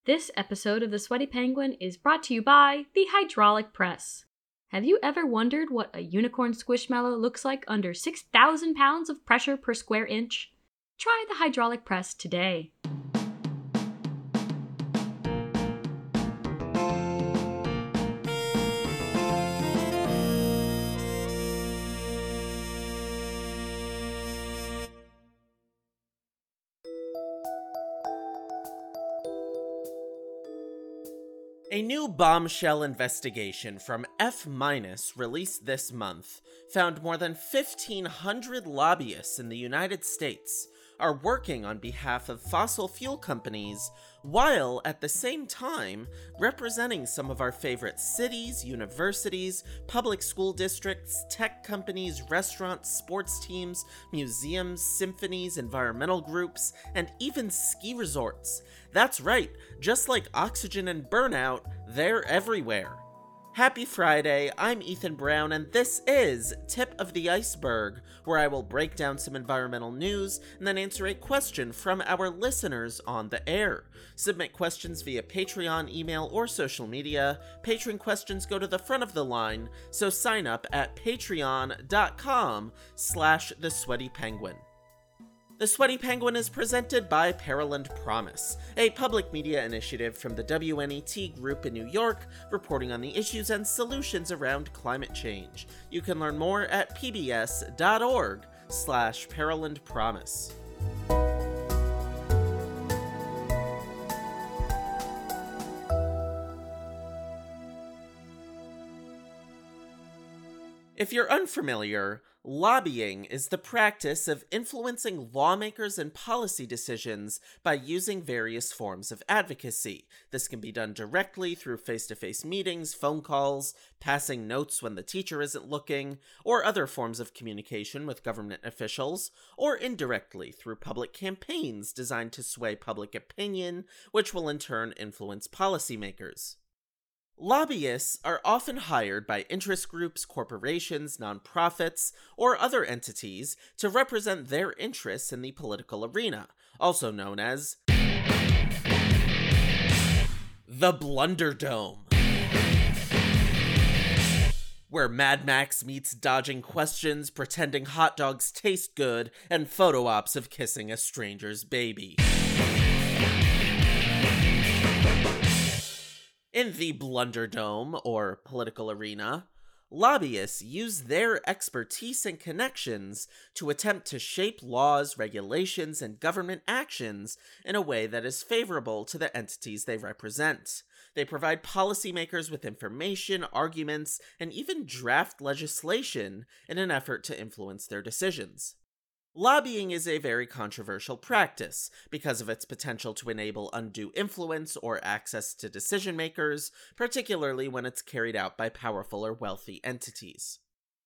This episode of The Sweaty Penguin is brought to you by the Hydraulic Press. Have you ever wondered what a unicorn squishmallow looks like under 6,000 pounds of pressure per square inch? Try the Hydraulic Press today. A new bombshell investigation from F- released this month found more than 1,500 lobbyists in the United States are working on behalf of fossil fuel companies while at the same time representing some of our favorite cities, universities, public school districts, tech companies, restaurants, sports teams, museums, symphonies, environmental groups, and even ski resorts. That's right, just like oxygen and burnout, they're everywhere. Happy Friday, I'm Ethan Brown, and this is Tip of the Iceberg, where I will break down some environmental news and then answer a question from our listeners on the air. Submit questions via Patreon, email, or social media. Patreon questions go to the front of the line, so sign up at patreon.com/thesweatypenguin. The Sweaty Penguin is presented by Pearland Promise, a public media initiative from the WNET Group in New York, reporting on the issues and solutions around climate change. You can learn more at pbs.org/PearlandPromise. If you're unfamiliar, lobbying is the practice of influencing lawmakers and policy decisions by using various forms of advocacy. This can be done directly through face-to-face meetings, phone calls, passing notes when the teacher isn't looking, or other forms of communication with government officials, or indirectly through public campaigns designed to sway public opinion, which will in turn influence policymakers. Lobbyists are often hired by interest groups, corporations, nonprofits, or other entities to represent their interests in the political arena, also known as the Blunderdome, where Mad Max meets dodging questions, pretending hot dogs taste good, and photo ops of kissing a stranger's baby. In the Blunderdome, or political arena, lobbyists use their expertise and connections to attempt to shape laws, regulations, and government actions in a way that is favorable to the entities they represent. They provide policymakers with information, arguments, and even draft legislation in an effort to influence their decisions. Lobbying is a very controversial practice because of its potential to enable undue influence or access to decision makers, particularly when it's carried out by powerful or wealthy entities.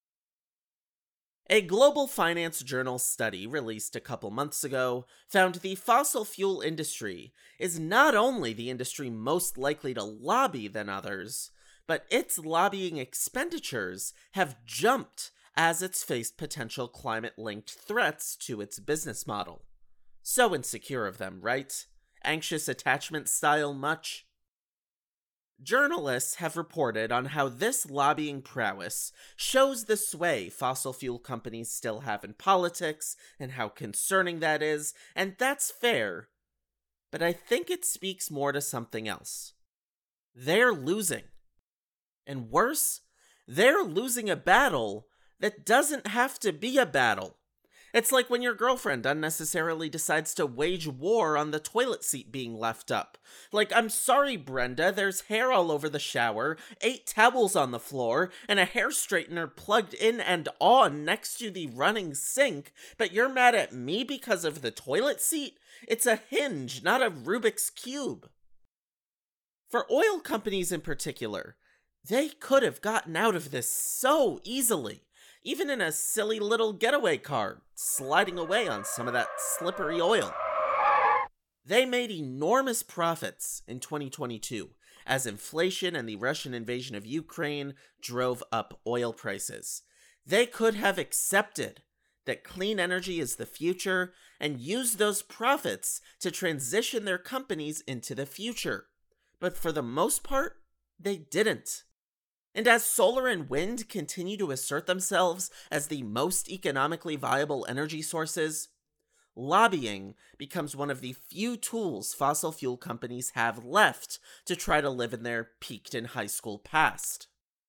A Global Finance Journal study released a couple months ago found the fossil fuel industry is not only the industry most likely to lobby than others, but its lobbying expenditures have jumped as it's faced potential climate-linked threats to its business model. So insecure of them, right? Anxious attachment style much? Journalists have reported on how this lobbying prowess shows the sway fossil fuel companies still have in politics and how concerning that is, and that's fair. But I think it speaks more to something else. They're losing. And worse, they're losing a battle that doesn't have to be a battle. It's like when your girlfriend unnecessarily decides to wage war on the toilet seat being left up. Like, I'm sorry, Brenda, there's hair all over the shower, 8 towels on the floor, and a hair straightener plugged in and on next to the running sink, but you're mad at me because of the toilet seat? It's a hinge, not a Rubik's Cube. For oil companies in particular, they could have gotten out of this so easily. Even in a silly little getaway car, sliding away on some of that slippery oil. They made enormous profits in 2022, as inflation and the Russian invasion of Ukraine drove up oil prices. They could have accepted that clean energy is the future and used those profits to transition their companies into the future. But for the most part, they didn't. And as solar and wind continue to assert themselves as the most economically viable energy sources, lobbying becomes one of the few tools fossil fuel companies have left to try to live in their peaked in high school past.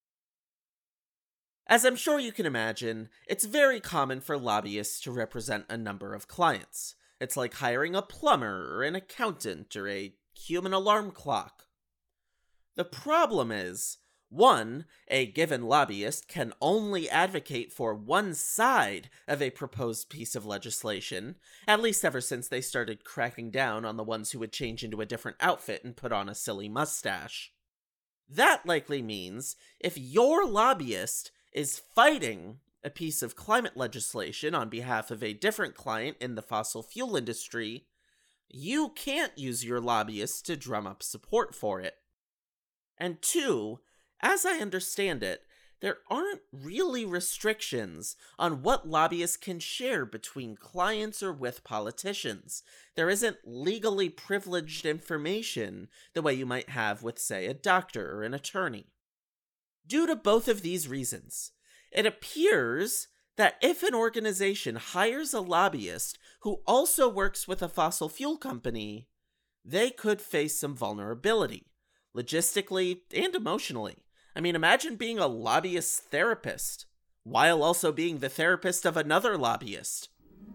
As I'm sure you can imagine, it's very common for lobbyists to represent a number of clients. It's like hiring a plumber or an accountant or a human alarm clock. The problem is, one, a given lobbyist can only advocate for one side of a proposed piece of legislation, at least ever since they started cracking down on the ones who would change into a different outfit and put on a silly mustache. That likely means if your lobbyist is fighting a piece of climate legislation on behalf of a different client in the fossil fuel industry, you can't use your lobbyist to drum up support for it. And two, as I understand it, there aren't really restrictions on what lobbyists can share between clients or with politicians. There isn't legally privileged information the way you might have with, say, a doctor or an attorney. Due to both of these reasons, it appears that if an organization hires a lobbyist who also works with a fossil fuel company, they could face some vulnerability, logistically and emotionally. I mean, imagine being a lobbyist therapist, while also being the therapist of another lobbyist.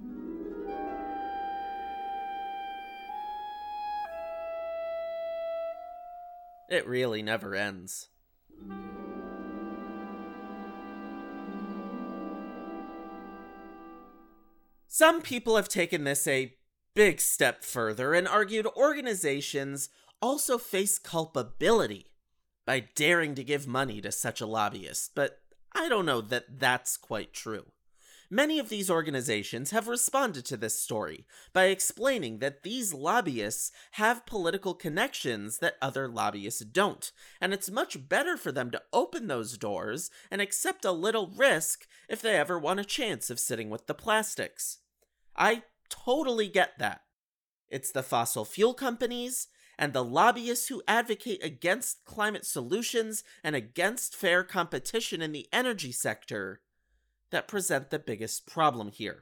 It really never ends. Some people have taken this a big step further and argued organizations also face culpability by daring to give money to such a lobbyist, but I don't know that that's quite true. Many of these organizations have responded to this story by explaining that these lobbyists have political connections that other lobbyists don't, and it's much better for them to open those doors and accept a little risk if they ever want a chance of sitting with the plastics. I totally get that. It's the fossil fuel companies and the lobbyists who advocate against climate solutions and against fair competition in the energy sector that present the biggest problem here.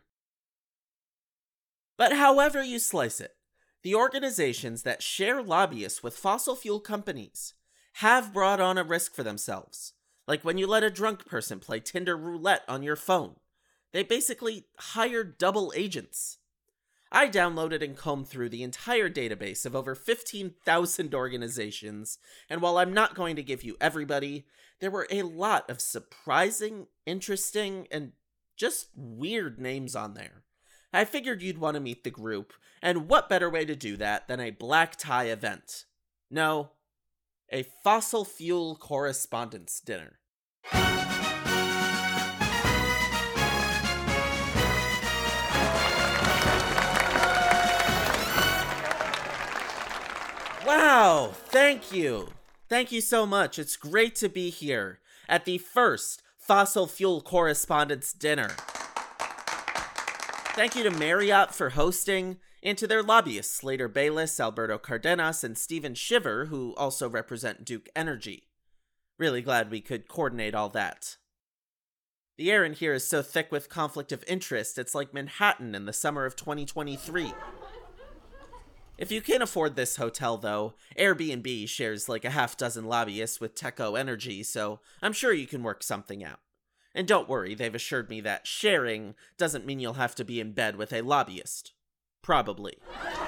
But however you slice it, the organizations that share lobbyists with fossil fuel companies have brought on a risk for themselves, like when you let a drunk person play Tinder roulette on your phone. They basically hired double agents. I downloaded and combed through the entire database of over 15,000 organizations, and while I'm not going to give you everybody, there were a lot of surprising, interesting, and just weird names on there. I figured you'd want to meet the group, and what better way to do that than a black tie event? No, a fossil fuel correspondence dinner. Wow, thank you. Thank you so much. It's great to be here at the first Fossil Fuel Correspondence Dinner. Thank you to Marriott for hosting, and to their lobbyists, Slater Bayless, Alberto Cardenas, and Steven Shiver, who also represent Duke Energy. Really glad we could coordinate all that. The air in here is so thick with conflict of interest, it's like Manhattan in the summer of 2023. If you can't afford this hotel, though, Airbnb shares like a half dozen lobbyists with Teco Energy, so I'm sure you can work something out. And don't worry, they've assured me that sharing doesn't mean you'll have to be in bed with a lobbyist. Probably.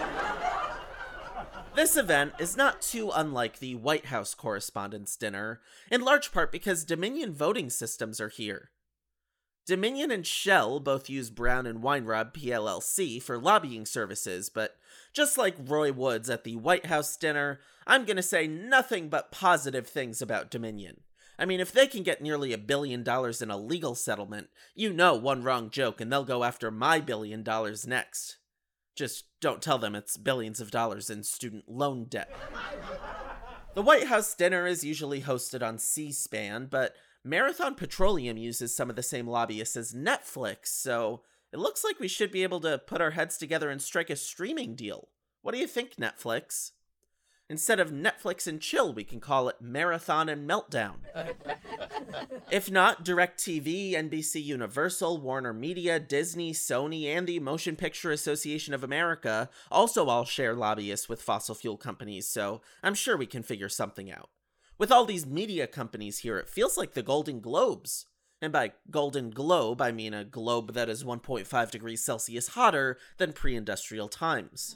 This event is not too unlike the White House Correspondents' Dinner, in large part because Dominion voting systems are here. Dominion and Shell both use Brown and Weinrob PLLC for lobbying services, but just like Roy Woods at the White House dinner, I'm gonna say nothing but positive things about Dominion. I mean, if they can get nearly $1 billion in a legal settlement, you know one wrong joke and they'll go after my $1 billion next. Just don't tell them it's billions of dollars in student loan debt. The White House dinner is usually hosted on C-SPAN, but Marathon Petroleum uses some of the same lobbyists as Netflix, so it looks like we should be able to put our heads together and strike a streaming deal. What do you think, Netflix? Instead of Netflix and chill, we can call it Marathon and Meltdown. If not, DirecTV, NBC Universal, Warner Media, Disney, Sony, and the Motion Picture Association of America also all share lobbyists with fossil fuel companies, so I'm sure we can figure something out. With all these media companies here, it feels like the Golden Globes. And by Golden Globe, I mean a globe that is 1.5 degrees Celsius hotter than pre-industrial times.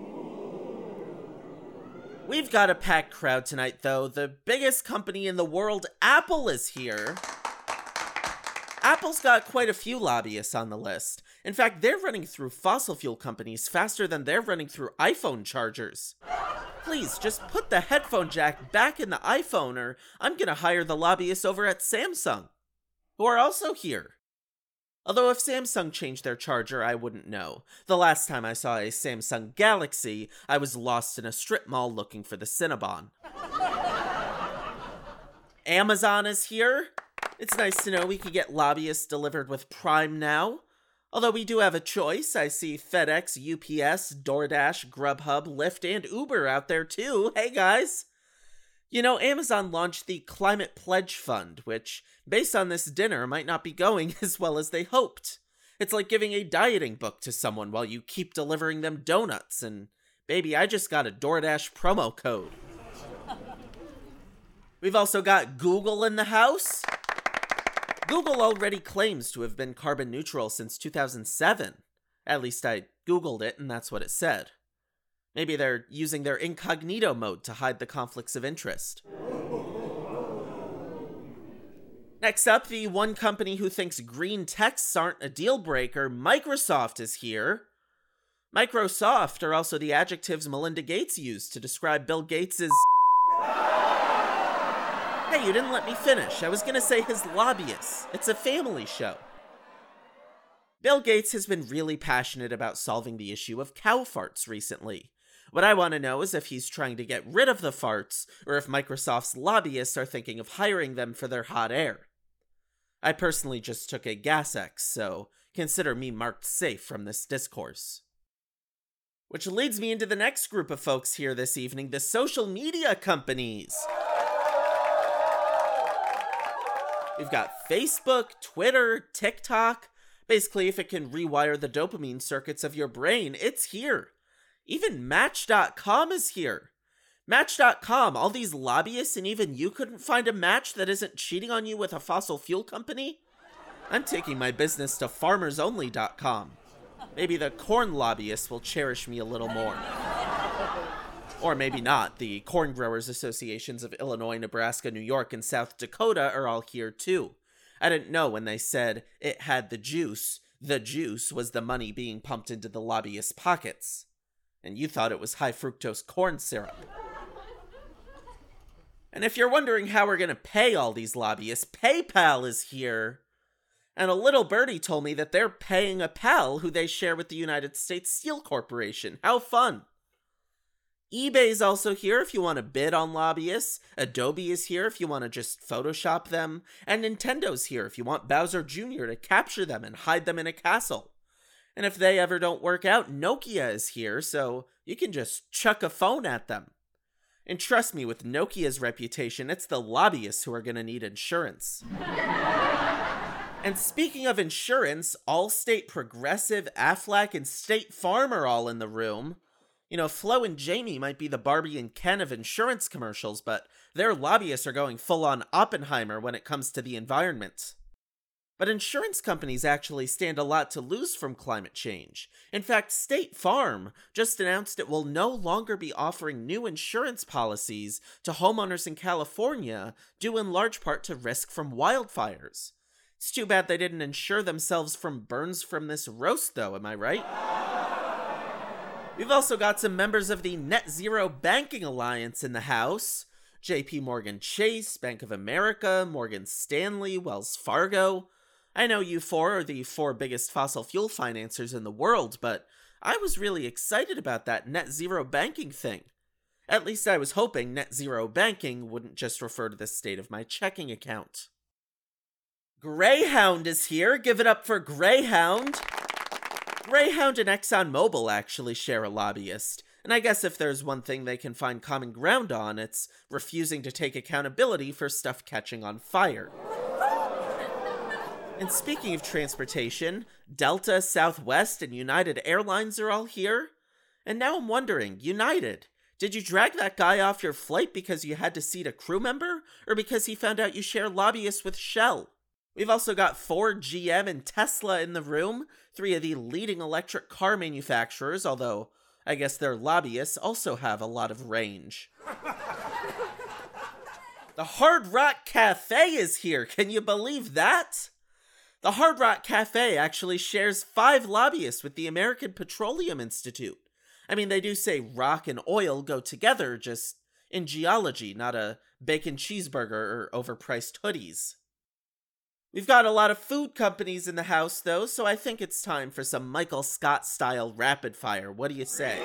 We've got a packed crowd tonight, though. The biggest company in the world, Apple, is here. Apple's got quite a few lobbyists on the list. In fact, they're running through fossil fuel companies faster than they're running through iPhone chargers. Please, just put the headphone jack back in the iPhone, or I'm gonna hire the lobbyists over at Samsung, who are also here. Although if Samsung changed their charger, I wouldn't know. The last time I saw a Samsung Galaxy, I was lost in a strip mall looking for the Cinnabon. Amazon is here. It's nice to know we can get lobbyists delivered with Prime now. Although we do have a choice. I see FedEx, UPS, DoorDash, Grubhub, Lyft, and Uber out there too. Hey guys! You know, Amazon launched the Climate Pledge Fund, which, based on this dinner, might not be going as well as they hoped. It's like giving a dieting book to someone while you keep delivering them donuts, and baby, I just got a DoorDash promo code. We've also got Google in the house. Google already claims to have been carbon neutral since 2007. At least I Googled it, and that's what it said. Maybe they're using their incognito mode to hide the conflicts of interest. Next up, the one company who thinks green texts aren't a deal breaker, Microsoft, is here. Microsoft are also the adjectives Melinda Gates used to describe Bill Gates's... Hey, you didn't let me finish. I was gonna say his lobbyists. It's a family show. Bill Gates has been really passionate about solving the issue of cow farts recently. What I want to know is if he's trying to get rid of the farts, or if Microsoft's lobbyists are thinking of hiring them for their hot air. I personally just took a GasX, so consider me marked safe from this discourse. Which leads me into the next group of folks here this evening, the social media companies. We've got Facebook, Twitter, TikTok. Basically, if it can rewire the dopamine circuits of your brain, it's here. Even Match.com is here. Match.com, all these lobbyists, and even you couldn't find a match that isn't cheating on you with a fossil fuel company? I'm taking my business to FarmersOnly.com. Maybe the corn lobbyists will cherish me a little more. Or maybe not. The corn growers associations of Illinois, Nebraska, New York, and South Dakota are all here too. I didn't know when they said it had the juice was the money being pumped into the lobbyists' pockets. And you thought it was high fructose corn syrup. And if you're wondering how we're gonna pay all these lobbyists, PayPal is here. And a little birdie told me that they're paying a pal who they share with the United States Steel Corporation. How fun. eBay's also here if you want to bid on lobbyists. Adobe is here if you want to just Photoshop them. And Nintendo's here if you want Bowser Jr. to capture them and hide them in a castle. And if they ever don't work out, Nokia is here, so you can just chuck a phone at them. And trust me, with Nokia's reputation, it's the lobbyists who are going to need insurance. And speaking of insurance, Allstate, Progressive, Aflac, and State Farm are all in the room. You know, Flo and Jamie might be the Barbie and Ken of insurance commercials, but their lobbyists are going full-on Oppenheimer when it comes to the environment. But insurance companies actually stand a lot to lose from climate change. In fact, State Farm just announced it will no longer be offering new insurance policies to homeowners in California, due in large part to risk from wildfires. It's too bad they didn't insure themselves from burns from this roast, though, am I right? We've also got some members of the Net Zero Banking Alliance in the house. JP Morgan Chase, Bank of America, Morgan Stanley, Wells Fargo. I know you four are the four biggest fossil fuel financiers in the world, but I was really excited about that net zero banking thing. At least I was hoping net zero banking wouldn't just refer to the state of my checking account. Greyhound is here. Give it up for Greyhound. Greyhound and ExxonMobil actually share a lobbyist. And I guess if there's one thing they can find common ground on, it's refusing to take accountability for stuff catching on fire. And speaking of transportation, Delta, Southwest, and United Airlines are all here. And now I'm wondering, United, did you drag that guy off your flight because you had to seat a crew member? Or because he found out you share lobbyists with Shell? We've also got Ford, GM, and Tesla in the room, 3 of the leading electric car manufacturers, although I guess their lobbyists also have a lot of range. The Hard Rock Cafe is here, can you believe that? The Hard Rock Cafe actually shares 5 lobbyists with the American Petroleum Institute. I mean, they do say rock and oil go together, just in geology, not a bacon cheeseburger or overpriced hoodies. We've got a lot of food companies in the house, though, so I think it's time for some Michael Scott-style rapid fire. What do you say?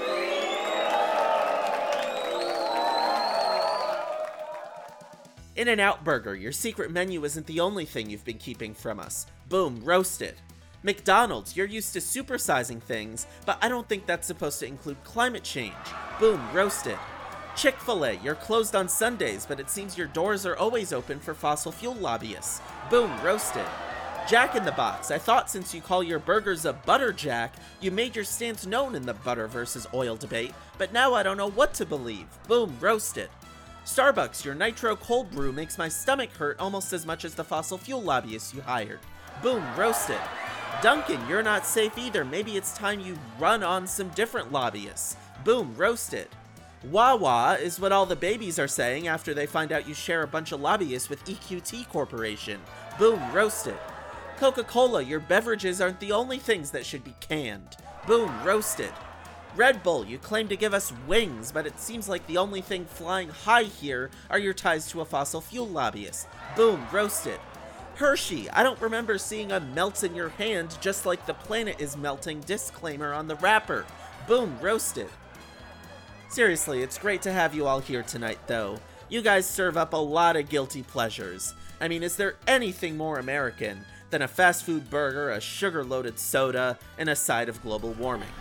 In-N-Out Burger, your secret menu isn't the only thing you've been keeping from us. Boom, roasted. McDonald's, you're used to supersizing things, but I don't think that's supposed to include climate change. Boom, roasted. Chick-fil-A, you're closed on Sundays, but it seems your doors are always open for fossil fuel lobbyists. Boom, roasted. Jack in the Box, I thought since you call your burgers a butter jack, you made your stance known in the butter versus oil debate, but now I don't know what to believe. Boom, roasted. Starbucks, your nitro cold brew makes my stomach hurt almost as much as the fossil fuel lobbyists you hired. Boom, roasted. Dunkin', you're not safe either. Maybe it's time you run on some different lobbyists. Boom, roasted. Wawa is what all the babies are saying after they find out you share a bunch of lobbyists with EQT Corporation. Boom, roasted. Coca-Cola, your beverages aren't the only things that should be canned. Boom, roasted. Red Bull, you claim to give us wings, but it seems like the only thing flying high here are your ties to a fossil fuel lobbyist. Boom, roasted. Hershey, I don't remember seeing a melt in your hand just like the planet is melting disclaimer on the wrapper. Boom, roasted. Seriously, it's great to have you all here tonight, though. You guys serve up a lot of guilty pleasures. I mean, is there anything more American than a fast food burger, a sugar-loaded soda, and a side of global warming?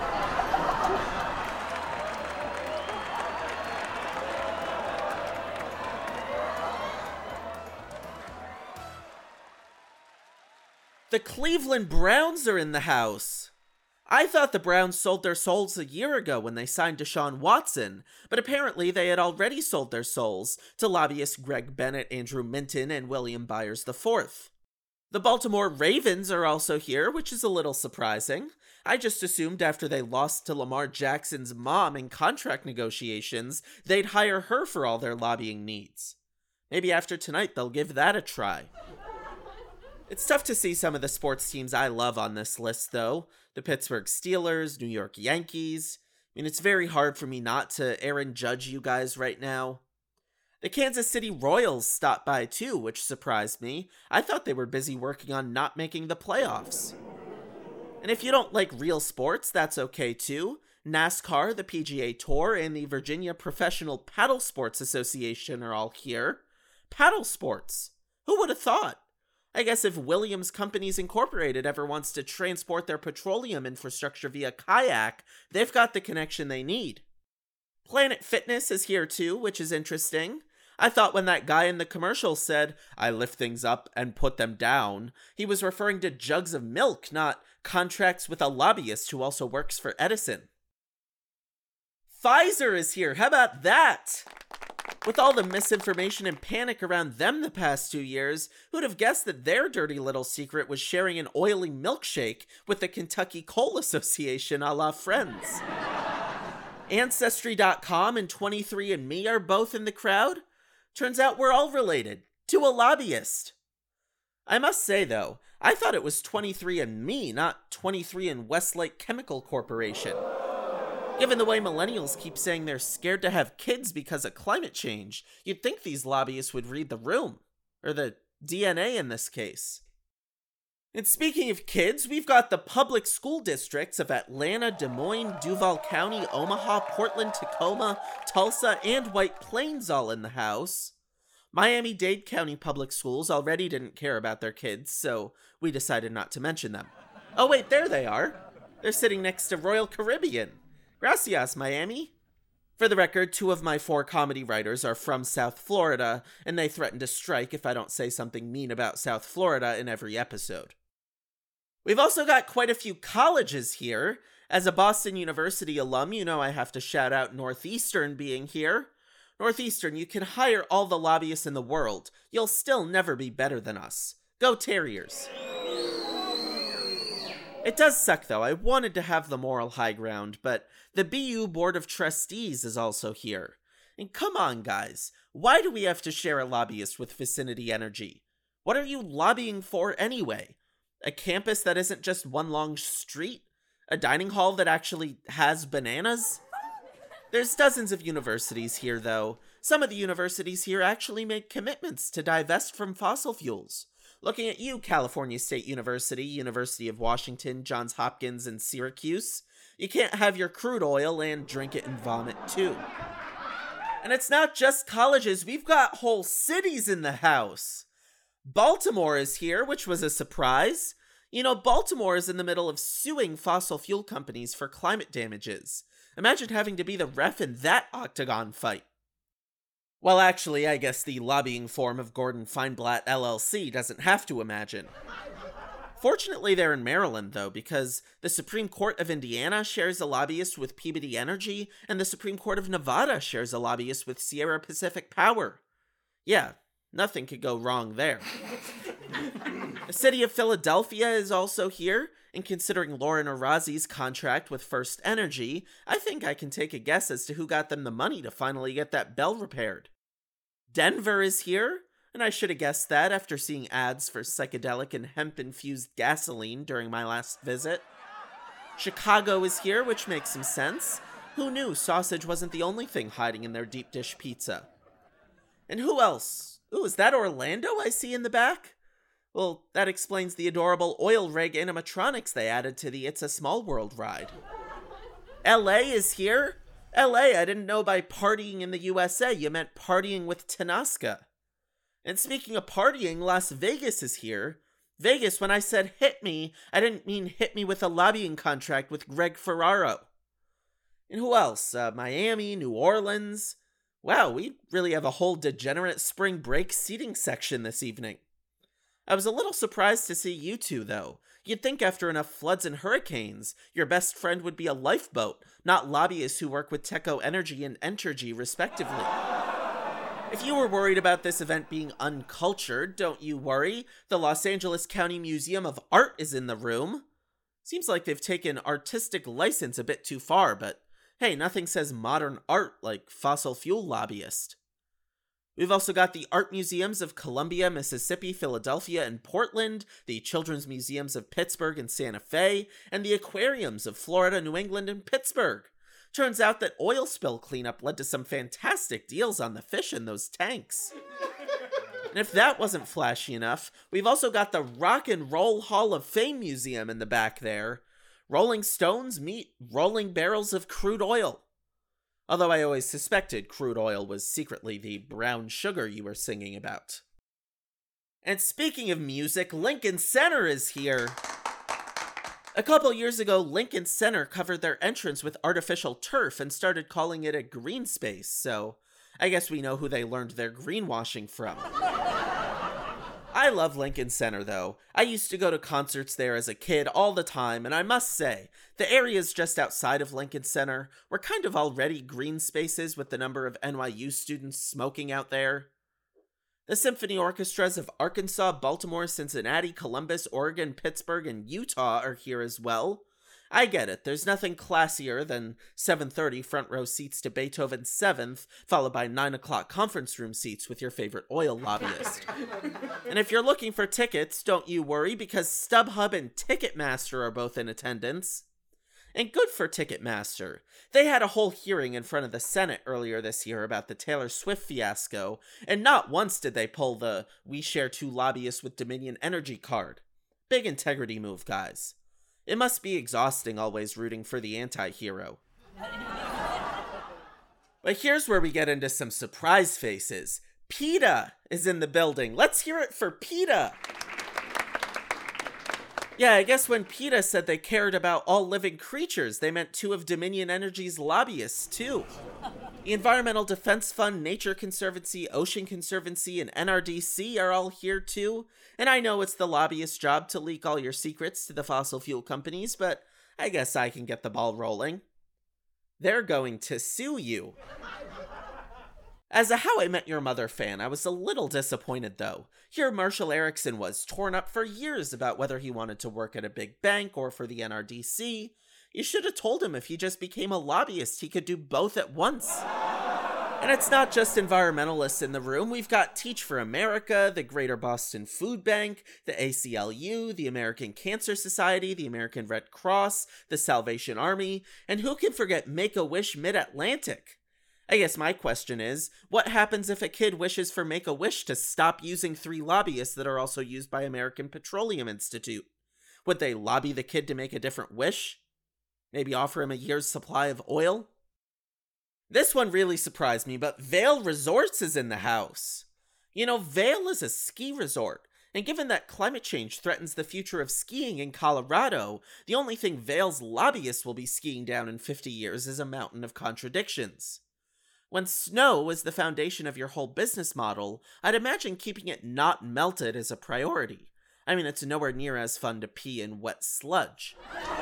The Cleveland Browns are in the house. I thought the Browns sold their souls a year ago when they signed Deshaun Watson, but apparently they had already sold their souls to lobbyists Greg Bennett, Andrew Minton, and William Byers IV. The Baltimore Ravens are also here, which is a little surprising. I just assumed after they lost to Lamar Jackson's mom in contract negotiations, they'd hire her for all their lobbying needs. Maybe after tonight they'll give that a try. It's tough to see some of the sports teams I love on this list, though. The Pittsburgh Steelers, New York Yankees. I mean, it's very hard for me not to Aaron Judge you guys right now. The Kansas City Royals stopped by too, which surprised me. I thought they were busy working on not making the playoffs. And if you don't like real sports, that's okay too. NASCAR, the PGA Tour, and the Virginia Professional Paddle Sports Association are all here. Paddle sports. Who would have thought? I guess if Williams Companies Incorporated ever wants to transport their petroleum infrastructure via kayak, they've got the connection they need. Planet Fitness is here too, which is interesting. I thought when that guy in the commercial said, "I lift things up and put them down," he was referring to jugs of milk, not contracts with a lobbyist who also works for Edison. Pfizer is here, how about that? With all the misinformation and panic around them the past 2 years, who'd have guessed that their dirty little secret was sharing an oily milkshake with the Kentucky Coal Association a la Friends? Ancestry.com and 23andMe are both in the crowd. Turns out we're all related, to a lobbyist. I must say, though, I thought it was 23andMe, not 23 and Westlake Chemical Corporation. Given the way millennials keep saying they're scared to have kids because of climate change, you'd think these lobbyists would read the room. Or the DNA in this case. And speaking of kids, we've got the public school districts of Atlanta, Des Moines, Duval County, Omaha, Portland, Tacoma, Tulsa, and White Plains all in the house. Miami-Dade County Public Schools already didn't care about their kids, so we decided not to mention them. Oh wait, there they are. They're sitting next to Royal Caribbean. Gracias, Miami. For the record, 2 of my 4 comedy writers are from South Florida, and they threaten to strike if I don't say something mean about South Florida in every episode. We've also got quite a few colleges here. As a Boston University alum, you know I have to shout out Northeastern being here. Northeastern, you can hire all the lobbyists in the world. You'll still never be better than us. Go Terriers. It does suck, though. I wanted to have the moral high ground, but the BU Board of Trustees is also here. And come on, guys. Why do we have to share a lobbyist with Vicinity Energy? What are you lobbying for anyway? A campus that isn't just one long street? A dining hall that actually has bananas? There's dozens of universities here, though. Some of the universities here actually make commitments to divest from fossil fuels. Looking at you, California State University, University of Washington, Johns Hopkins, and Syracuse. You can't have your crude oil and drink it and vomit, too. And it's not just colleges, we've got whole cities in the house. Baltimore is here, which was a surprise. You know, Baltimore is in the middle of suing fossil fuel companies for climate damages. Imagine having to be the ref in that octagon fight. Well, actually, I guess the lobbying form of Gordon Feinblatt LLC doesn't have to imagine. Fortunately, they're in Maryland, though, because the Supreme Court of Indiana shares a lobbyist with Peabody Energy, and the Supreme Court of Nevada shares a lobbyist with Sierra Pacific Power. Yeah, nothing could go wrong there. The city of Philadelphia is also here, and considering Lauren Arazi's contract with First Energy, I think I can take a guess as to who got them the money to finally get that bell repaired. Denver is here, and I should have guessed that after seeing ads for psychedelic and hemp-infused gasoline during my last visit. Chicago is here, which makes some sense. Who knew sausage wasn't the only thing hiding in their deep dish pizza? And who else? Ooh, is that Orlando I see in the back? Well, that explains the adorable oil rig animatronics they added to the It's a Small World ride. LA is here? LA, I didn't know by partying in the USA you meant partying with Tanaska. And speaking of partying, Las Vegas is here. Vegas, when I said hit me, I didn't mean hit me with a lobbying contract with Greg Ferraro. And who else? Miami, New Orleans. Wow, we really have a whole degenerate spring break seating section this evening. I was a little surprised to see you two, though. You'd think after enough floods and hurricanes, your best friend would be a lifeboat, not lobbyists who work with Teco Energy and Entergy, respectively. If you were worried about this event being uncultured, don't you worry. The Los Angeles County Museum of Art is in the room. Seems like they've taken artistic license a bit too far, but hey, nothing says modern art like fossil fuel lobbyist. We've also got the art museums of Columbia, Mississippi, Philadelphia, and Portland, the children's museums of Pittsburgh and Santa Fe, and the aquariums of Florida, New England, and Pittsburgh. Turns out that oil spill cleanup led to some fantastic deals on the fish in those tanks. And if that wasn't flashy enough, we've also got the Rock and Roll Hall of Fame Museum in the back there. Rolling Stones meet rolling barrels of crude oil. Although I always suspected crude oil was secretly the brown sugar you were singing about. And speaking of music, Lincoln Center is here. A couple years ago, Lincoln Center covered their entrance with artificial turf and started calling it a green space, so I guess we know who they learned their greenwashing from. I love Lincoln Center, though. I used to go to concerts there as a kid all the time, and I must say, the areas just outside of Lincoln Center were kind of already green spaces with the number of NYU students smoking out there. The symphony orchestras of Arkansas, Baltimore, Cincinnati, Columbus, Oregon, Pittsburgh, and Utah are here as well. I get it, there's nothing classier than 7:30 front row seats to Beethoven's 7th, followed by 9 o'clock conference room seats with your favorite oil lobbyist. And if you're looking for tickets, don't you worry, because StubHub and Ticketmaster are both in attendance. And good for Ticketmaster. They had a whole hearing in front of the Senate earlier this year about the Taylor Swift fiasco, and not once did they pull the "we share 2 lobbyists with Dominion Energy" card. Big integrity move, guys. It must be exhausting always rooting for the anti-hero. But here's where we get into some surprise faces. PETA is in the building. Let's hear it for PETA. Yeah, I guess when PETA said they cared about all living creatures, they meant two of Dominion Energy's lobbyists, too. The Environmental Defense Fund, Nature Conservancy, Ocean Conservancy, and NRDC are all here, too. And I know it's the lobbyist's job to leak all your secrets to the fossil fuel companies, but I guess I can get the ball rolling. They're going to sue you. As a How I Met Your Mother fan, I was a little disappointed, though. Here Marshall Erickson was torn up for years about whether he wanted to work at a big bank or for the NRDC. You should have told him if he just became a lobbyist, he could do both at once. And it's not just environmentalists in the room. We've got Teach for America, the Greater Boston Food Bank, the ACLU, the American Cancer Society, the American Red Cross, the Salvation Army, and who can forget Make-A-Wish Mid-Atlantic? I guess my question is, what happens if a kid wishes for Make-A-Wish to stop using 3 lobbyists that are also used by American Petroleum Institute? Would they lobby the kid to make a different wish? Maybe offer him a year's supply of oil? This one really surprised me, but Vail Resorts is in the house. You know, Vail is a ski resort, and given that climate change threatens the future of skiing in Colorado, the only thing Vail's lobbyists will be skiing down in 50 years is a mountain of contradictions. When snow is the foundation of your whole business model, I'd imagine keeping it not melted is a priority. I mean, it's nowhere near as fun to pee in wet sludge.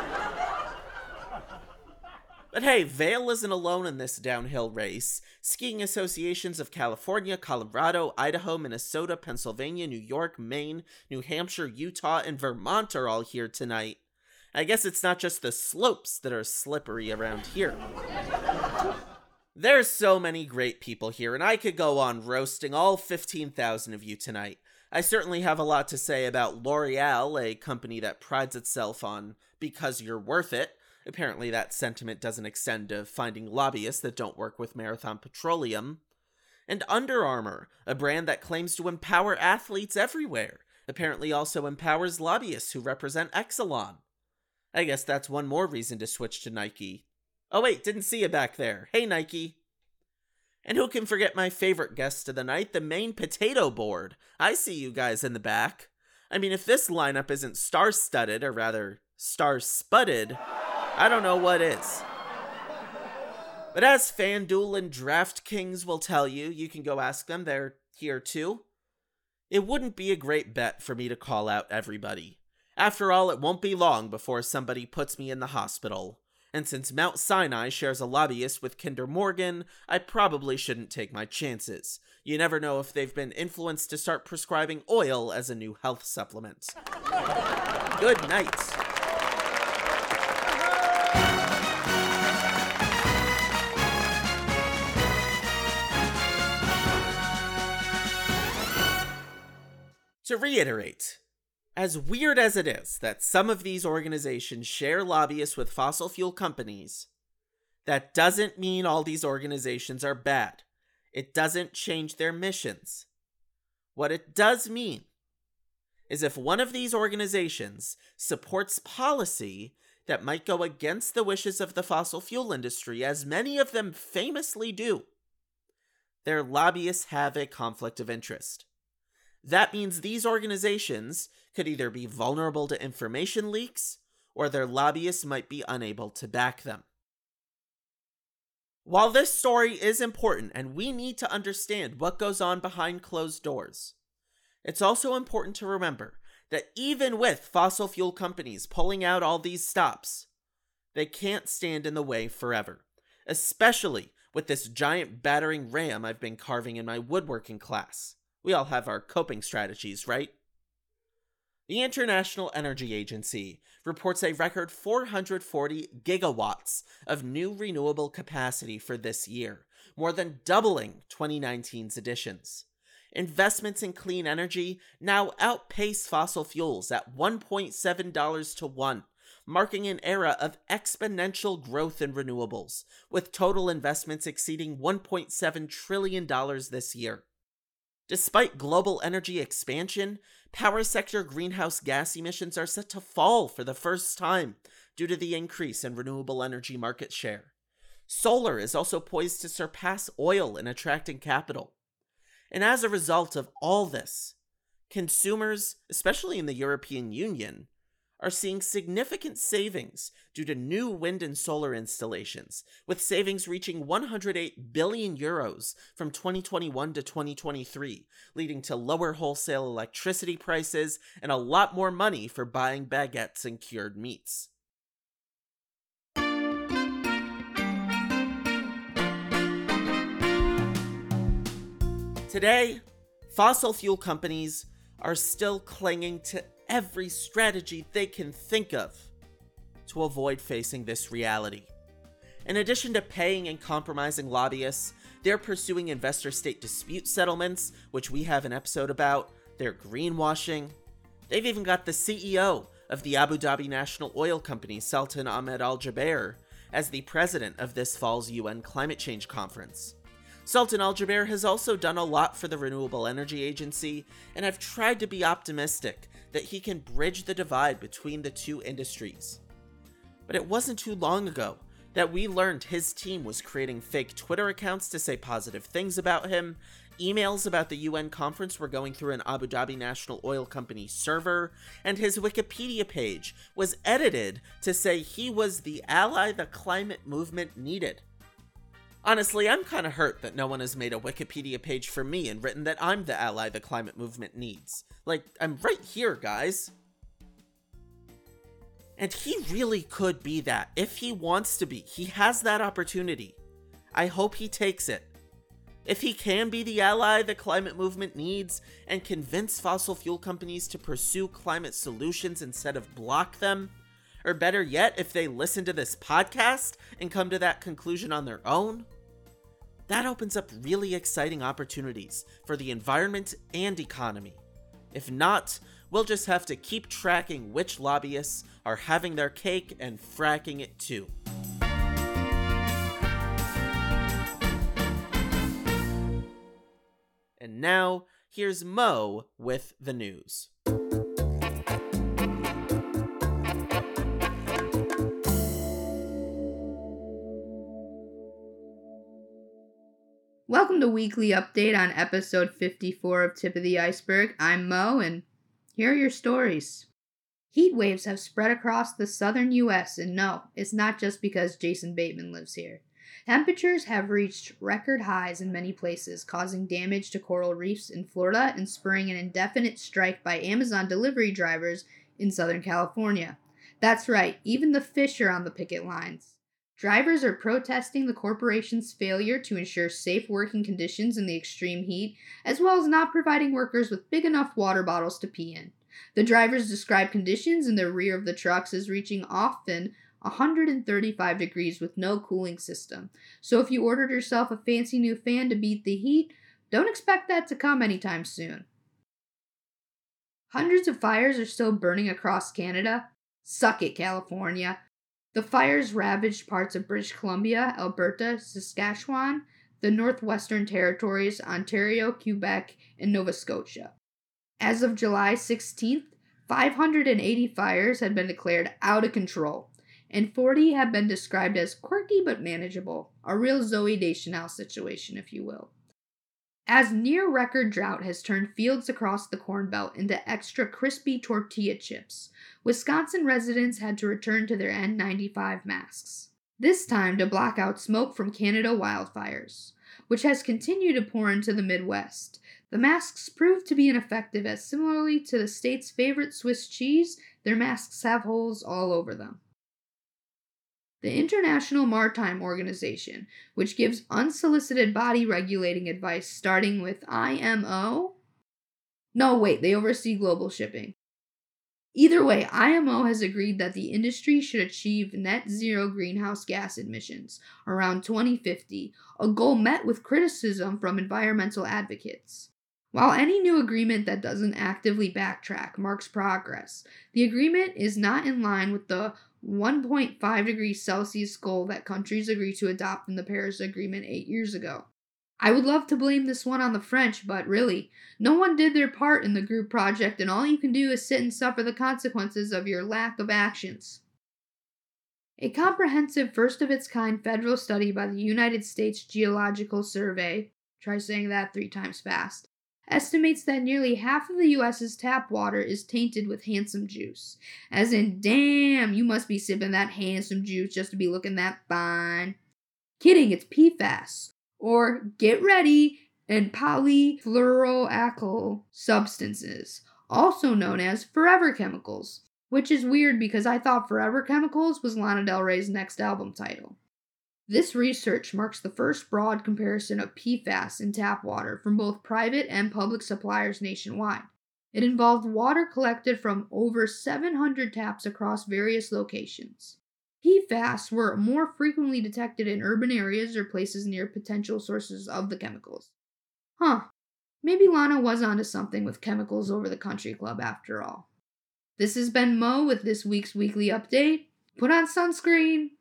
But hey, Vail isn't alone in this downhill race. Skiing associations of California, Colorado, Idaho, Minnesota, Pennsylvania, New York, Maine, New Hampshire, Utah, and Vermont are all here tonight. I guess it's not just the slopes that are slippery around here. There's so many great people here, and I could go on roasting all 15,000 of you tonight. I certainly have a lot to say about L'Oreal, a company that prides itself on because you're worth it. Apparently that sentiment doesn't extend to finding lobbyists that don't work with Marathon Petroleum. And Under Armour, a brand that claims to empower athletes everywhere, apparently also empowers lobbyists who represent Exelon. I guess that's one more reason to switch to Nike. Oh wait, didn't see you back there. Hey Nike. And who can forget my favorite guest of the night, the Maine Potato Board. I see you guys in the back. I mean, if this lineup isn't star-studded, or rather, star-spudded, I don't know what is. But as FanDuel and DraftKings will tell you, you can go ask them, they're here too. It wouldn't be a great bet for me to call out everybody. After all, it won't be long before somebody puts me in the hospital. And since Mount Sinai shares a lobbyist with Kinder Morgan, I probably shouldn't take my chances. You never know if they've been influenced to start prescribing oil as a new health supplement. Good night. To reiterate, as weird as it is that some of these organizations share lobbyists with fossil fuel companies, that doesn't mean all these organizations are bad. It doesn't change their missions. What it does mean is if one of these organizations supports policy that might go against the wishes of the fossil fuel industry, as many of them famously do, their lobbyists have a conflict of interest. That means these organizations could either be vulnerable to information leaks, or their lobbyists might be unable to back them. While this story is important and we need to understand what goes on behind closed doors, it's also important to remember that even with fossil fuel companies pulling out all these stops, they can't stand in the way forever, especially with this giant battering ram I've been carving in my woodworking class. We all have our coping strategies, right? The International Energy Agency reports a record 440 gigawatts of new renewable capacity for this year, more than doubling 2019's additions. Investments in clean energy now outpace fossil fuels at $1.7 to 1, marking an era of exponential growth in renewables, with total investments exceeding $1.7 trillion this year. Despite global energy expansion, power sector greenhouse gas emissions are set to fall for the first time due to the increase in renewable energy market share. Solar is also poised to surpass oil in attracting capital. And as a result of all this, consumers, especially in the European Union, are seeing significant savings due to new wind and solar installations, with savings reaching 108 billion euros from 2021 to 2023, leading to lower wholesale electricity prices and a lot more money for buying baguettes and cured meats. Today, fossil fuel companies are still clinging to every strategy they can think of to avoid facing this reality. In addition to paying and compromising lobbyists, they're pursuing investor-state dispute settlements, which we have an episode about. They're greenwashing. They've even got the CEO of the Abu Dhabi National Oil Company, Sultan Ahmed Al Jaber, as the president of this fall's UN Climate Change Conference. Sultan Al Jaber has also done a lot for the Renewable Energy Agency, and I've tried to be optimistic that he can bridge the divide between the two industries. But it wasn't too long ago that we learned his team was creating fake Twitter accounts to say positive things about him. Emails about the UN conference were going through an Abu Dhabi National Oil Company server, and his Wikipedia page was edited to say he was the ally the climate movement needed. Honestly, I'm kind of hurt that no one has made a Wikipedia page for me and written that I'm the ally the climate movement needs. Like, I'm right here, guys. And he really could be that, if he wants to be. He has that opportunity. I hope he takes it. If he can be the ally the climate movement needs and convince fossil fuel companies to pursue climate solutions instead of block them, or better yet, if they listen to this podcast and come to that conclusion on their own, that opens up really exciting opportunities for the environment and economy. If not, we'll just have to keep tracking which lobbyists are having their cake and fracking it too. And now, here's Mo with the news. Welcome to Weekly Update on episode 54 of Tip of the Iceberg. I'm Mo, and here are your stories. Heat waves have spread across the southern U.S., and no, it's not just because Jason Bateman lives here. Temperatures have reached record highs in many places, causing damage to coral reefs in Florida and spurring an indefinite strike by Amazon delivery drivers in Southern California. That's right, even the fish are on the picket lines. Drivers are protesting the corporation's failure to ensure safe working conditions in the extreme heat, as well as not providing workers with big enough water bottles to pee in. The drivers describe conditions in the rear of the trucks as reaching often 135 degrees with no cooling system. So if you ordered yourself a fancy new fan to beat the heat, don't expect that to come anytime soon. Hundreds of fires are still burning across Canada. Suck it, California. The fires ravaged parts of British Columbia, Alberta, Saskatchewan, the Northwestern Territories, Ontario, Quebec, and Nova Scotia. As of July 16th, 580 fires had been declared out of control, and 40 have been described as quirky but manageable, a real Zooey Deschanel situation, if you will. As near-record drought has turned fields across the Corn Belt into extra crispy tortilla chips, Wisconsin residents had to return to their N95 masks, this time to block out smoke from Canada wildfires, which has continued to pour into the Midwest. The masks proved to be ineffective as, similarly to the state's favorite Swiss cheese, their masks have holes all over them. The International Maritime Organization, which gives unsolicited body regulating advice starting with IMO? No, wait, they oversee global shipping. Either way, IMO has agreed that the industry should achieve net zero greenhouse gas emissions around 2050, a goal met with criticism from environmental advocates. While any new agreement that doesn't actively backtrack marks progress, the agreement is not in line with the 1.5 degrees Celsius goal that countries agreed to adopt in the Paris Agreement 8 years ago. I would love to blame this one on the French, but really, no one did their part in the group project, and all you can do is sit and suffer the consequences of your lack of actions. A comprehensive first-of-its-kind federal study by the United States Geological Survey, try saying that 3 times fast, estimates that nearly half of the U.S.'s tap water is tainted with handsome juice. As in, damn, you must be sipping that handsome juice just to be looking that fine. Kidding, it's PFAS. Or, get ready, and polyfluoroalkyl substances, also known as forever chemicals. Which is weird because I thought Forever Chemicals was Lana Del Rey's next album title. This research marks the first broad comparison of PFAS in tap water from both private and public suppliers nationwide. It involved water collected from over 700 taps across various locations. PFAS were more frequently detected in urban areas or places near potential sources of the chemicals. Maybe Lana was onto something with chemicals over the country club after all. This has been Mo with this week's weekly update. Put on sunscreen!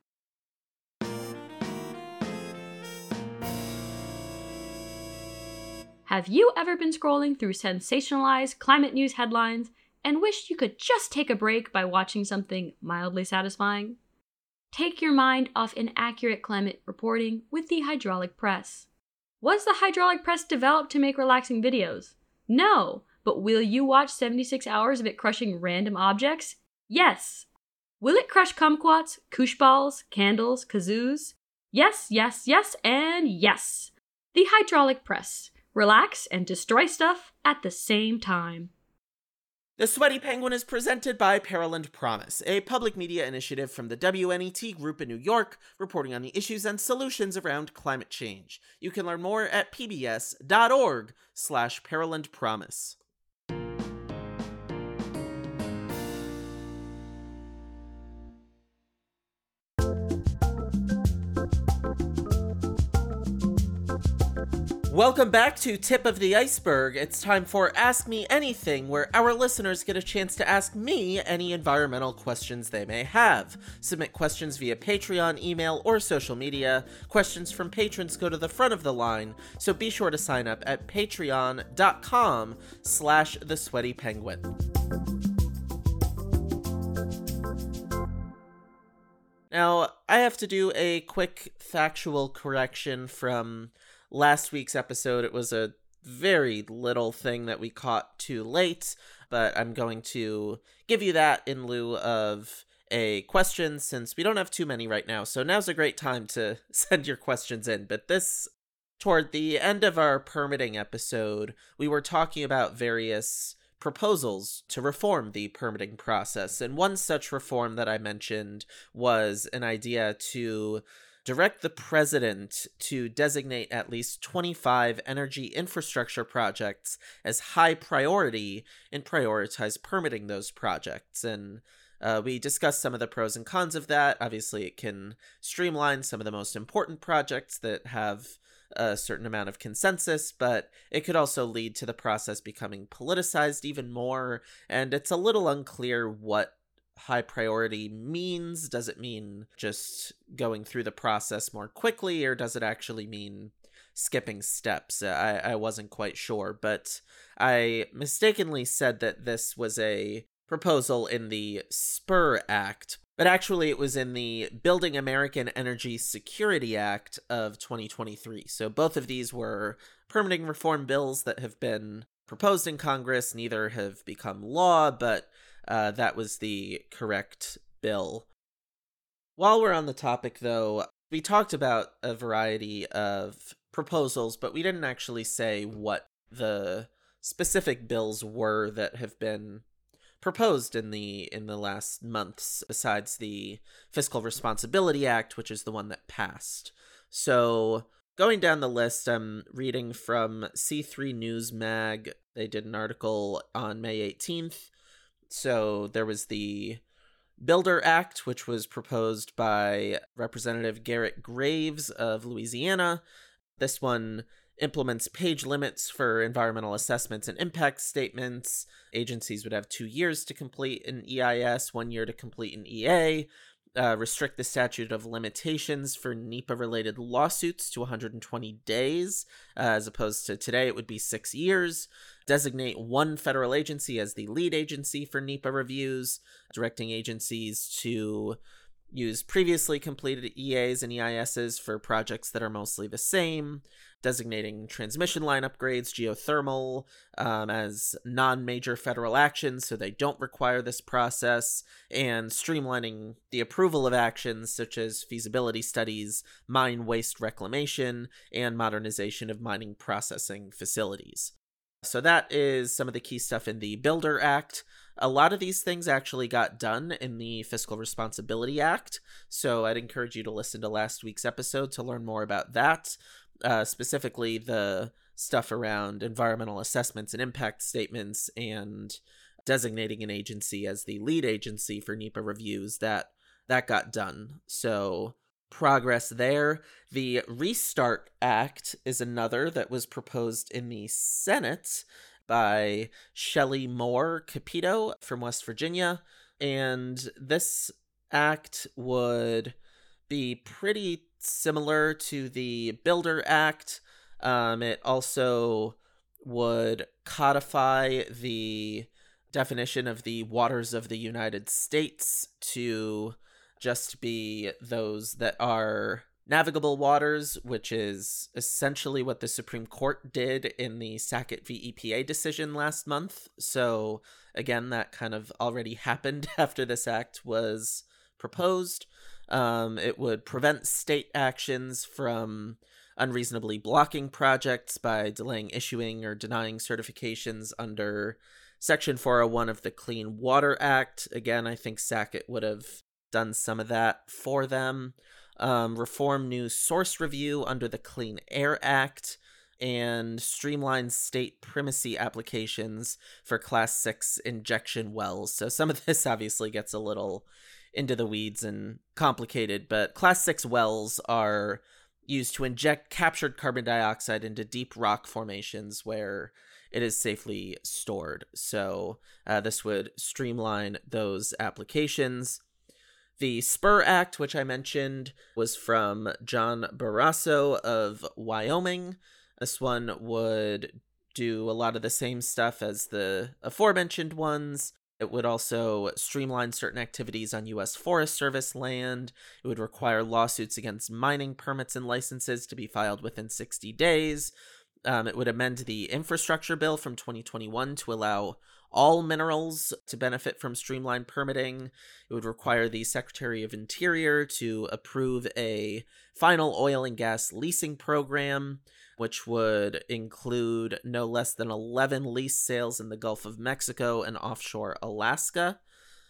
Have you ever been scrolling through sensationalized climate news headlines and wished you could just take a break by watching something mildly satisfying? Take your mind off inaccurate climate reporting with the Hydraulic Press. Was the Hydraulic Press developed to make relaxing videos? No! But will you watch 76 hours of it crushing random objects? Yes! Will it crush kumquats, koosh balls, candles, kazoos? Yes, yes, yes, and yes! The Hydraulic Press. Relax and destroy stuff at the same time. The Sweaty Penguin is presented by Pearland Promise, a public media initiative from the WNET Group in New York, reporting on the issues and solutions around climate change. You can learn more at pbs.org/PearlandPromise. Welcome back to Tip of the Iceberg. It's time for Ask Me Anything, where our listeners get a chance to ask me any environmental questions they may have. Submit questions via Patreon, email, or social media. Questions from patrons go to the front of the line, so be sure to sign up at patreon.com/thesweatypenguin. Now, I have to do a quick factual correction from last week's episode. It was a very little thing that we caught too late, but I'm going to give you that in lieu of a question since we don't have too many right now. So now's a great time to send your questions in. But toward the end of our permitting episode, we were talking about various proposals to reform the permitting process. And one such reform that I mentioned was an idea to direct the president to designate at least 25 energy infrastructure projects as high priority and prioritize permitting those projects. And we discussed some of the pros and cons of that. Obviously, it can streamline some of the most important projects that have a certain amount of consensus, but it could also lead to the process becoming politicized even more. And it's a little unclear what high priority means. Does it mean just going through the process more quickly, or does it actually mean skipping steps? I wasn't quite sure, but I mistakenly said that this was a proposal in the SPUR Act, but actually it was in the Building American Energy Security Act of 2023. So both of these were permitting reform bills that have been proposed in Congress. Neither have become law, but that was the correct bill. While we're on the topic, though, we talked about a variety of proposals, but we didn't actually say what the specific bills were that have been proposed in the last months, besides the Fiscal Responsibility Act, which is the one that passed. So going down the list, I'm reading from C3 News Mag. They did an article on May 18th. So there was the Builder Act, which was proposed by Representative Garrett Graves of Louisiana. This one implements page limits for environmental assessments and impact statements. Agencies would have 2 years to complete an EIS, 1 year to complete an EA. Restrict the statute of limitations for NEPA-related lawsuits to 120 days, as opposed to today it would be 6 years. Designate one federal agency as the lead agency for NEPA reviews, directing agencies to use previously completed EAs and EISs for projects that are mostly the same. designating transmission line upgrades, geothermal, as non-major federal actions so they don't require this process, and streamlining the approval of actions such as feasibility studies, mine waste reclamation, and modernization of mining processing facilities. So that is some of the key stuff in the Builder Act. A lot of these things actually got done in the Fiscal Responsibility Act, so I'd encourage you to listen to last week's episode to learn more about that, specifically the stuff around environmental assessments and impact statements and designating an agency as the lead agency for NEPA reviews. That got done. So progress there. The Restart Act is another that was proposed in the Senate by Shelley Moore Capito from West Virginia, and this act would be pretty similar to the Builder Act. It also would codify the definition of the waters of the United States to just be those that are navigable waters, which is essentially what the Supreme Court did in the Sackett v. EPA decision last month. So again, that kind of already happened after this act was proposed. It would prevent state actions from unreasonably blocking projects by delaying issuing or denying certifications under Section 401 of the Clean Water Act. Again, I think Sackett would have done some of that for them. Reform new source review under the Clean Air Act, and streamline state primacy applications for Class 6 injection wells. So some of this obviously gets a little into the weeds and complicated, but Class 6 wells are used to inject captured carbon dioxide into deep rock formations where it is safely stored. So this would streamline those applications. The Spur Act, which I mentioned, was from John Barrasso of Wyoming. This one would do a lot of the same stuff as the aforementioned ones. It would also streamline certain activities on U.S. Forest Service land. It would require lawsuits against mining permits and licenses to be filed within 60 days. It would amend the infrastructure bill from 2021 to allow all minerals to benefit from streamlined permitting. It would require the Secretary of Interior to approve a final oil and gas leasing program, which would include no less than 11 lease sales in the Gulf of Mexico and offshore Alaska.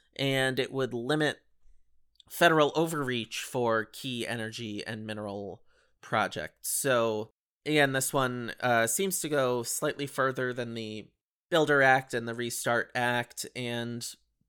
And it would limit federal overreach for key energy and mineral projects. So again, this one seems to go slightly further than the Builder Act and the Restart Act, and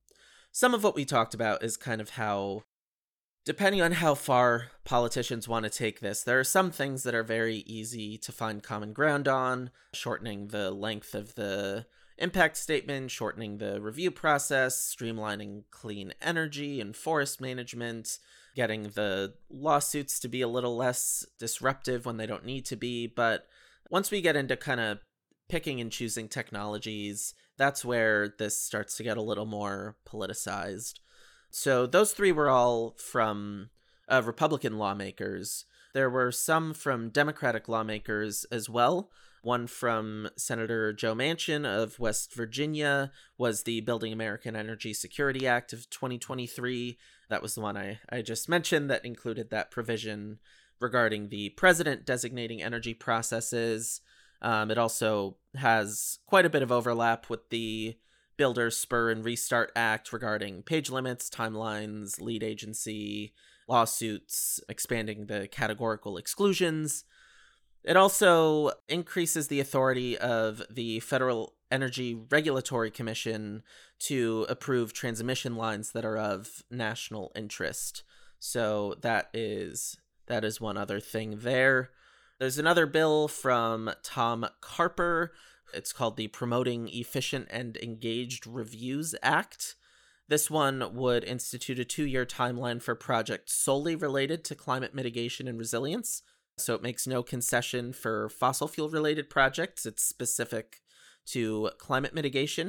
some of what we talked about is kind of how, depending on how far politicians want to take this, there are some things that are very easy to find common ground on, shortening the length of the impact statement, shortening the review process, streamlining clean energy and forest management, getting the lawsuits to be a little less disruptive when they don't need to be. But once we get into kind of picking and choosing technologies, that's where this starts to get a little more politicized. So those three were all from Republican lawmakers. There were some from Democratic lawmakers as well. One from Senator Joe Manchin of West Virginia was the Building American Energy Security Act of 2023. That was the one I just mentioned that included that provision regarding the president designating energy processes. It also has quite a bit of overlap with the Builder, Spur, and Restart Act regarding page limits, timelines, lead agency, lawsuits, expanding the categorical exclusions. It also increases the authority of the Federal Energy Regulatory Commission to approve transmission lines that are of national interest. So that is one other thing there. There's another bill from Tom Carper. It's called the Promoting Efficient and Engaged Reviews Act. This one would institute a 2-year timeline for projects solely related to climate mitigation and resilience. So it makes no concession for fossil fuel related projects. It's specific to climate mitigation.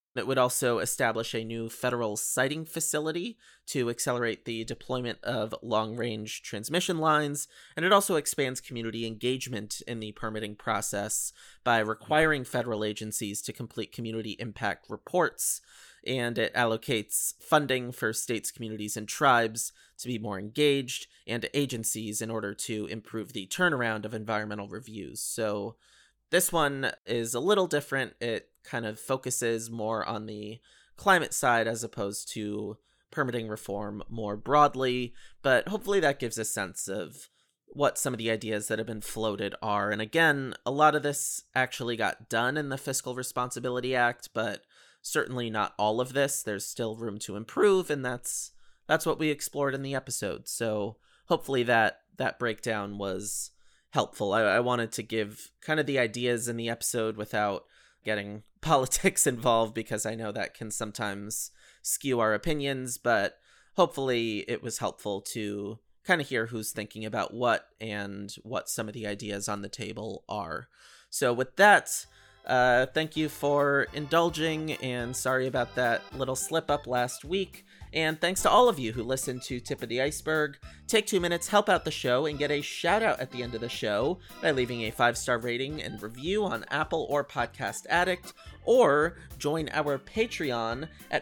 It would also establish a new federal siting facility to accelerate the deployment of long-range transmission lines, and it also expands community engagement in the permitting process by requiring federal agencies to complete community impact reports, and it allocates funding for states, communities, and tribes to be more engaged, and to agencies in order to improve the turnaround of environmental reviews. So this one is a little different. It kind of focuses more on the climate side as opposed to permitting reform more broadly, but hopefully that gives a sense of what some of the ideas that have been floated are. And again, a lot of this actually got done in the Fiscal Responsibility Act, but certainly not all of this. There's still room to improve, and that's what we explored in the episode. So hopefully that breakdown was helpful. I wanted to give kind of the ideas in the episode without getting politics involved, because I know that can sometimes skew our opinions, but hopefully it was helpful to kind of hear who's thinking about what and what some of the ideas on the table are. So with that, thank you for indulging, and sorry about that little slip up last week. And thanks to all of you who listened to Tip of the Iceberg. Take 2 minutes, help out the show, and get a shout out at the end of the show by leaving a 5-star rating and review on Apple or Podcast Addict, or join our Patreon at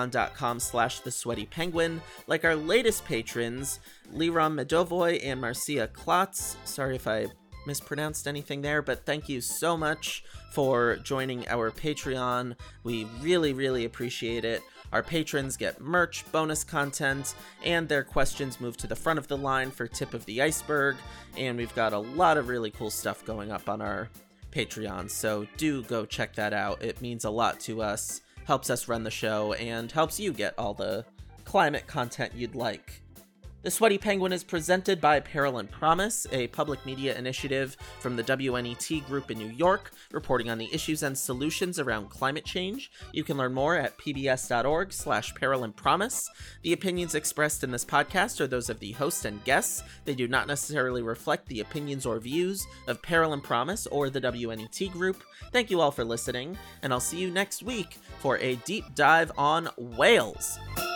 patreon.com/thesweatypenguin, like our latest patrons, Liram Medovoy and Marcia Klotz. Sorry if I mispronounced anything there, but thank you so much for joining our Patreon. We really, really appreciate it. Our patrons get merch, bonus content, and their questions move to the front of the line for Tip of the Iceberg, and we've got a lot of really cool stuff going up on our Patreon, so do go check that out. It means a lot to us, helps us run the show, and helps you get all the climate content you'd like. The Sweaty Penguin is presented by Peril and Promise, a public media initiative from the WNET Group in New York, reporting on the issues and solutions around climate change. You can learn more at pbs.org/Peril and Promise. The opinions expressed in this podcast are those of the host and guests. They do not necessarily reflect the opinions or views of Peril and Promise or the WNET Group. Thank you all for listening, and I'll see you next week for a deep dive on whales.